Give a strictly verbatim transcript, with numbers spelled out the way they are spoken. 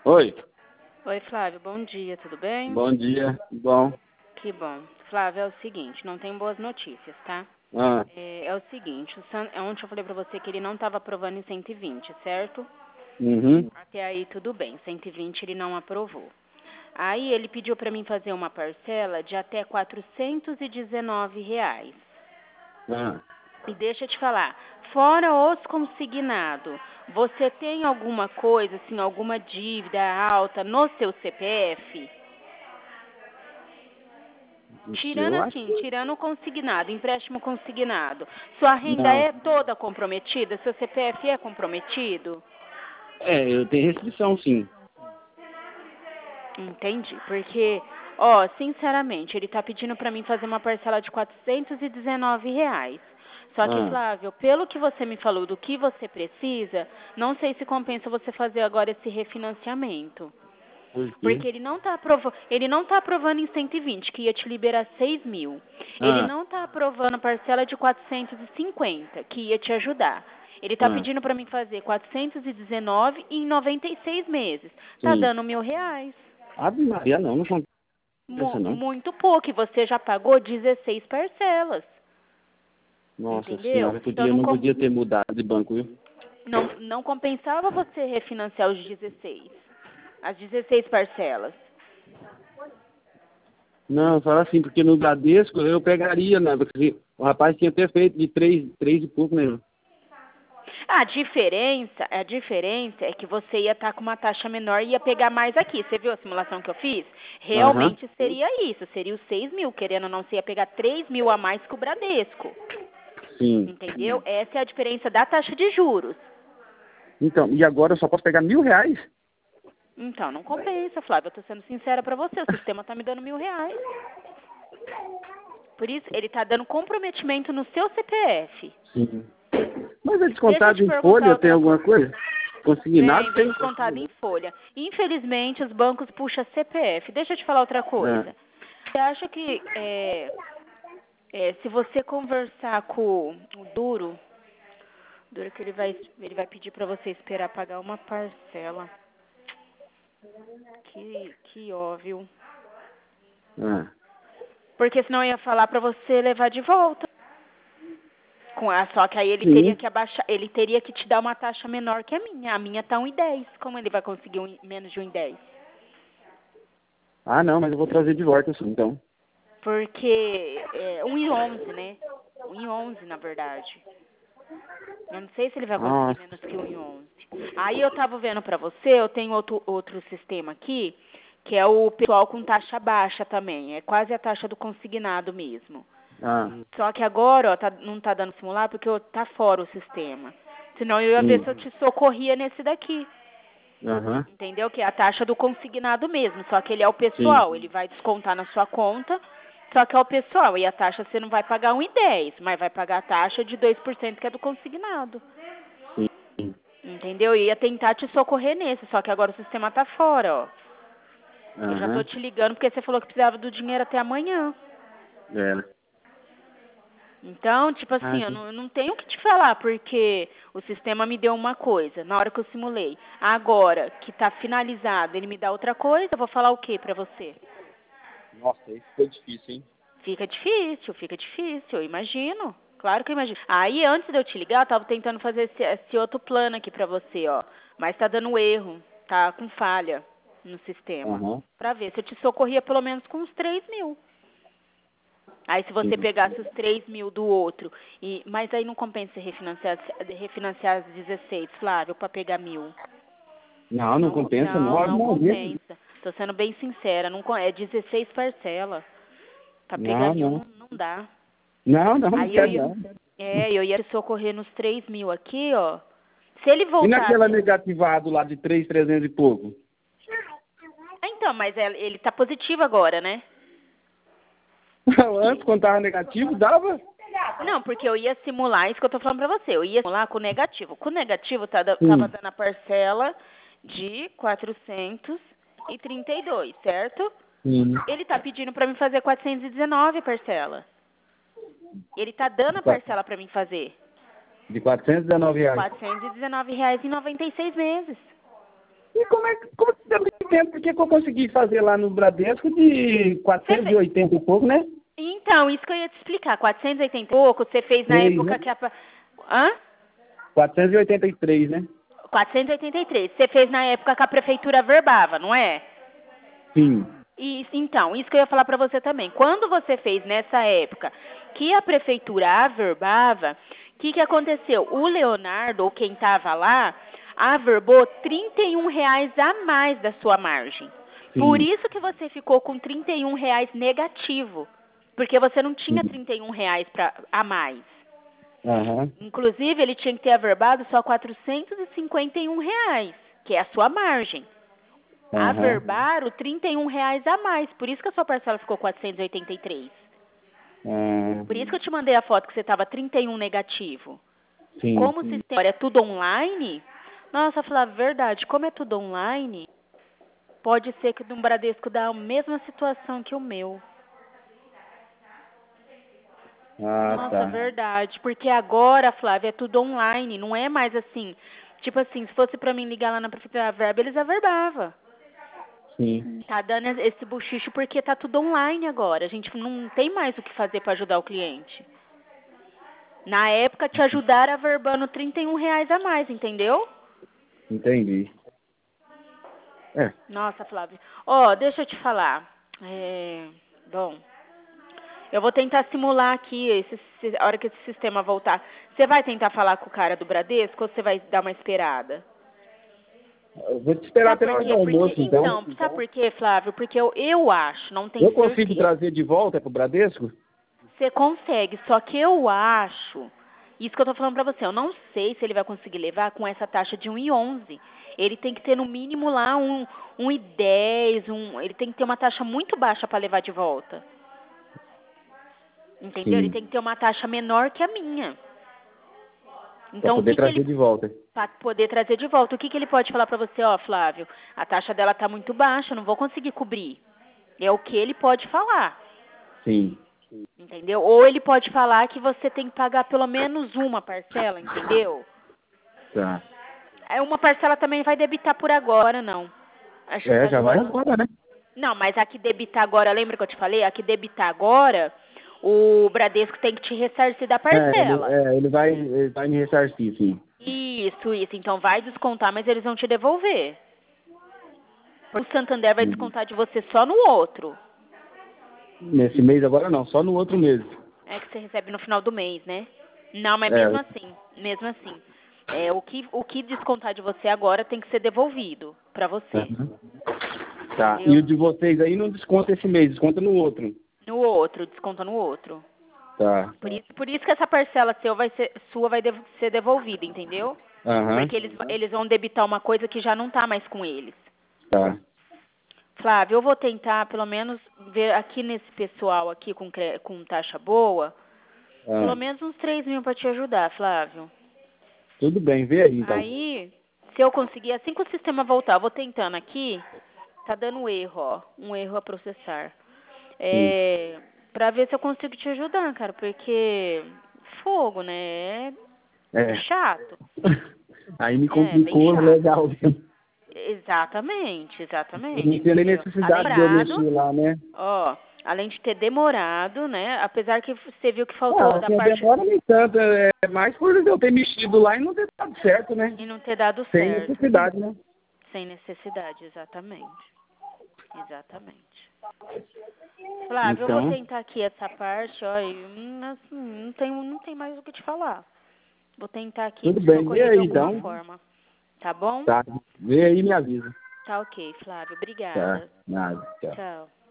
Oi. Oi, Flávio, bom dia, tudo bem? Bom dia. Bom. Que bom. Flávio, é o seguinte, não tem boas notícias, tá? Ah. É, é o seguinte, o San... ontem eu falei pra você que ele não estava aprovando em cento e vinte, certo? Uhum. Até aí tudo bem, cento e vinte ele não aprovou. Aí ele pediu pra mim fazer uma parcela de até quatrocentos e dezenove reais. Ah. E deixa eu te falar, fora os consignados, você tem alguma coisa, assim, alguma dívida alta no seu C P F? Tirando Eu acho assim, que tirando o consignado, empréstimo consignado, sua renda não. é toda comprometida? Seu C P F é comprometido? É, eu tenho restrição, sim. Entendi, porque, ó, sinceramente, ele tá pedindo pra mim fazer uma parcela de quatrocentos e dezenove reais. Só que, Ah. Flávio, pelo que você me falou do que você precisa, não sei se compensa você fazer agora esse refinanciamento. Por quê? Porque ele não está aprovando, ele não tá aprovando em cento e vinte, que ia te liberar seis mil. Ele Ah. não está aprovando a parcela de quatrocentos e cinquenta, que ia te ajudar. Ele está Ah. pedindo para mim fazer quatrocentos e dezenove em noventa e seis meses. Tá Sim. dando mil reais. Ave Maria, não, não compensa, Mu- não. muito pouco. E você já pagou dezesseis parcelas. Nossa Entendeu? senhora, Então podia, não, não com- podia ter mudado de banco, viu? não, não compensava você refinanciar os dezesseis. As dezesseis parcelas. Não, fala assim, porque no Bradesco eu pegaria, né? Porque o rapaz tinha até feito de três, três e pouco, né? A diferença, a diferença é que você ia estar com uma taxa menor e ia pegar mais aqui. Você viu a simulação que eu fiz? Aham. Realmente seria isso, seria os seis mil. Querendo ou não, você ia pegar três mil a mais que o Bradesco. Sim. Entendeu? Essa é a diferença da taxa de juros. Então, e agora eu só posso pegar mil reais? Então, não compensa, Flávia. Eu tô sendo sincera pra você. O sistema tá me dando mil reais. Por isso, ele tá dando comprometimento no seu C P F. Sim. Mas é Deixa eu descontado te em perguntar folha, tem outra alguma coisa. coisa? Consignado Vem, vem tem. descontado em folha. Infelizmente, os bancos puxam C P F. Deixa eu te falar outra Ah. coisa. Você acha que é, é, se você conversar com o Duro, Duro que ele vai, ele vai pedir pra você esperar pagar uma parcela. Que, que óbvio. Ah. Porque senão eu ia falar pra você levar de volta. Com a, só que aí ele teria Sim. que abaixar, ele teria que te dar uma taxa menor que a minha. A minha tá um e dez. Como ele vai conseguir um, menos de um e dez? Ah, não, mas eu vou trazer de volta assim, então. Porque é um e onze, né? Um e onze, na verdade. Eu não sei se ele vai conseguir Nossa. menos que um e onze. Aí eu tava vendo pra você, eu tenho outro, outro sistema aqui, que é o pessoal com taxa baixa também. É quase a taxa do consignado mesmo. Ah. Só que agora, ó, tá, não tá dando simular porque ó, tá fora o sistema. Senão eu ia ver Sim. se eu te socorria nesse daqui. Aham. Entendeu? Que é a taxa do consignado mesmo. Só que ele é o Sim. pessoal. Ele vai descontar na sua conta. Só que é o pessoal. E a taxa você não vai pagar um e dez, mas vai pagar a taxa de dois por cento que é do consignado. Sim. Entendeu? Eu ia tentar te socorrer nesse. Só que agora o sistema tá fora, ó. Eu já tô Aham. te ligando porque você falou que precisava do dinheiro até amanhã. É. Então, tipo Ah, assim, eu sim. não, eu não tenho o que te falar, porque o sistema me deu uma coisa na hora que eu simulei. Agora que tá finalizado, ele me dá outra coisa, eu vou falar o que pra você? Nossa, isso foi difícil, hein? Fica difícil, fica difícil, eu imagino. Claro que eu imagino. Aí, antes de eu te ligar, eu tava tentando fazer esse, esse outro plano aqui pra você, ó. Mas tá dando erro, tá com falha no sistema. Aham. Pra ver se eu te socorria pelo menos com uns três mil. Aí se você Sim. pegasse os três mil do outro, e, mas aí não compensa refinanciar, refinanciar as dezesseis, Flávio, para pegar mil. Não, não Não, compensa, não, não. não Não, mesmo. compensa. Tô sendo bem sincera, não, co- é dezesseis parcelas. Para pegar Não, mil não. não, não dá. Não, não, não Aí eu quero ia, não. é, eu ia socorrer nos três mil aqui, ó. Se ele E naquela voltasse... negativado lá de três, trezentos e pouco? Ah, então, mas é- ele tá positivo agora, né? Antes, quando tava negativo, dava? Não, porque eu ia simular isso que eu tô falando pra você. Eu ia simular com o negativo. Com o negativo tá, da- tava Sim. dando a parcela de quatrocentos e trinta e dois, certo? Sim. Ele tá pedindo pra mim fazer quatrocentos e dezenove parcela. Ele tá dando De a qua- parcela pra mim fazer. de quatrocentos e dezenove reais. quatrocentos e dezenove reais em noventa e seis meses. E como é que, como que deu tempo? Por que que eu consegui fazer lá no Bradesco de quatrocentos e oitenta e pouco, né? Então, isso que eu ia te explicar. quatrocentos e oitenta e pouco, você fez na Três, época né? que a... Hã? quatrocentos e oitenta e três, né? quatrocentos e oitenta e três. Você fez na época que a prefeitura averbava, não é? Sim. Isso, então, isso que eu ia falar para você também. Quando você fez nessa época que a prefeitura averbava, o que, que aconteceu? O Leonardo, ou quem estava lá, averbou trinta e um reais a mais da sua margem. Por Sim. isso que você ficou com trinta e um reais negativo. Porque você não tinha Sim. trinta e um reais pra, a mais. Aham. Inclusive, ele tinha que ter averbado só quatrocentos e cinquenta e um reais, que é a sua margem. Aham. Averbaram trinta e um reais a mais. Por isso que a sua parcela ficou quatrocentos e oitenta e três. Ah, Por isso que eu te mandei a foto que você estava trinta e um negativo. sim. Como o sistema é tudo online, nossa, falar a verdade, como é tudo online, pode ser que o do Bradesco dá a mesma situação que o meu. Ah, Nossa, tá. verdade. Porque agora, Flávia, é tudo online. Não é mais assim. Tipo assim, se fosse pra mim ligar lá na prefeitura Verba, eles averbavam. Sim. Tá dando esse buchicho porque tá tudo online agora. A gente não tem mais o que fazer pra ajudar o cliente. Na época te ajudaram averbando trinta e um reais a mais, entendeu? Entendi. É. Nossa, Flávia. Ó, deixa eu te falar. É... Bom, eu vou tentar simular aqui esse, a hora que esse sistema voltar. Você vai tentar falar com o cara do Bradesco ou você vai dar uma esperada? Eu vou te esperar Sabe até na por hora do quê? almoço, Porque, então. então, sabe por quê, Flávio? Porque eu, eu acho, não tenho Eu consigo certeza. trazer de volta pro Bradesco? Você consegue, só que eu acho, isso que eu tô falando pra você, eu não sei se ele vai conseguir levar com essa taxa de um e onze. Ele tem que ter no mínimo lá um, um e dez, um, ele tem que ter uma taxa muito baixa para levar de volta. Entendeu? Ele Sim. tem que ter uma taxa menor que a minha. Pra Então, o poder que, que trazer ele... de volta. Para poder trazer de volta. O que, que ele pode falar para você? Ó, Flávio, a taxa dela tá muito baixa, eu não vou conseguir cobrir. É o que ele pode falar. Sim. Entendeu? Ou ele pode falar que você tem que pagar pelo menos uma parcela, entendeu? Tá. É, uma parcela também vai debitar por agora, não. Acho que É, já vai agora... agora, né? Não, mas a que debitar agora, lembra que eu te falei? A que debitar agora, o Bradesco tem que te ressarcir da É, ele, parcela. é, ele, vai, ele vai me ressarcir, sim. Isso, isso. Então vai descontar, mas eles vão te devolver. O Santander vai Uhum. descontar de você só no outro. Nesse mês agora não, só no outro mês. É que você recebe no final do mês, né? Não, mas É. mesmo assim, mesmo assim. É, o, que, o que descontar de você agora tem que ser devolvido pra você. Uhum. Tá. Entendeu? E o de vocês aí não desconta esse mês, desconta no outro. No outro, desconta no outro. Tá. Por isso, por isso que essa parcela seu vai ser, sua vai dev- ser devolvida, entendeu? Aham. Porque eles, eles vão debitar uma coisa que já não tá mais com eles. Tá. Flávio, eu vou tentar pelo menos ver aqui nesse pessoal aqui com, cre- com taxa boa, Ah. pelo menos uns três mil pra te ajudar, Flávio. Tudo bem, vê aí então. Aí, se eu conseguir, assim que o sistema voltar, eu vou tentando aqui, tá dando erro, ó, um erro a processar. É, pra ver se eu consigo te ajudar, cara, porque fogo, né? É, é É. chato. Aí me É, bem complicou chato. legal. Exatamente, Eu exatamente. não tinha nem Entendeu? necessidade de eu Demorado, mexer lá, né? ó, além de ter demorado, né? Apesar que você viu que faltou Ah, da assim, a parte demora nem tanto, é mais por eu ter mexido lá e não ter dado certo, né? e não ter dado Sem certo. necessidade, né? Sem necessidade, exatamente. Exatamente. Flávio, eu vou Então, tentar aqui essa parte, ó, e, hum, assim, não tem, não tem mais o que te falar. Vou tentar aqui tudo te bem. Vê socorrer de aí, alguma então. forma. Tá bom? Tá. Vê aí e me avisa. Tá ok, Flávio. Tá. Obrigada. Nada. Tchau. Tchau.